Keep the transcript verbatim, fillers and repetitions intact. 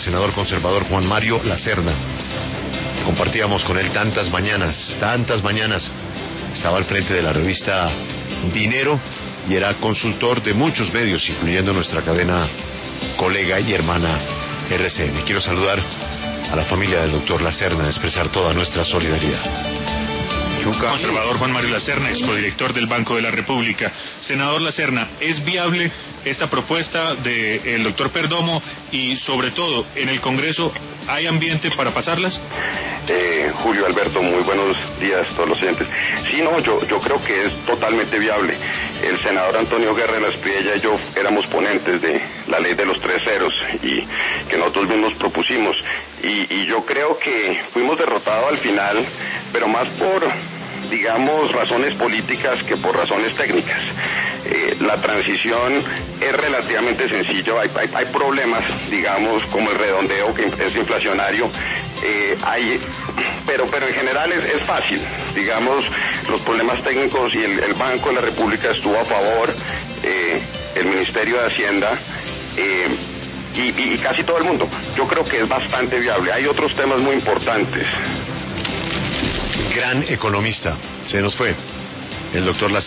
senador conservador Juan Mario Lacerda. Compartíamos con él tantas mañanas, tantas mañanas. Estaba al frente de la revista Dinero y era consultor de muchos medios, incluyendo nuestra cadena colega y hermana R C N. Quiero saludar a la familia del doctor Lacerda, expresar toda nuestra solidaridad. Chuca. Conservador Juan Mario Lacerda, excodirector del Banco de la República. Senador Lacerda, ¿es viable esta propuesta del doctor Perdomo y, sobre todo, en el Congreso, hay ambiente para pasarlas? Eh, Julio Alberto, muy buenos días a todos los oyentes. Sí, no, yo, yo creo que es totalmente viable. El senador Antonio Guerra de la Espriella y yo éramos ponentes de la ley de los tres ceros y que nosotros mismos propusimos. Y, y yo creo que fuimos derrotados al final, pero más por, digamos, razones políticas que por razones técnicas. Eh, la transición es relativamente sencillo, hay, hay, hay problemas, digamos, como el redondeo que es inflacionario, eh, hay, pero, pero en general es, es fácil, digamos, los problemas técnicos, y el, el Banco de la República estuvo a favor, eh, el Ministerio de Hacienda, eh, y, y, y casi todo el mundo. Yo creo que es bastante viable. Hay otros temas muy importantes. Gran economista, se nos fue el doctor Lacerda.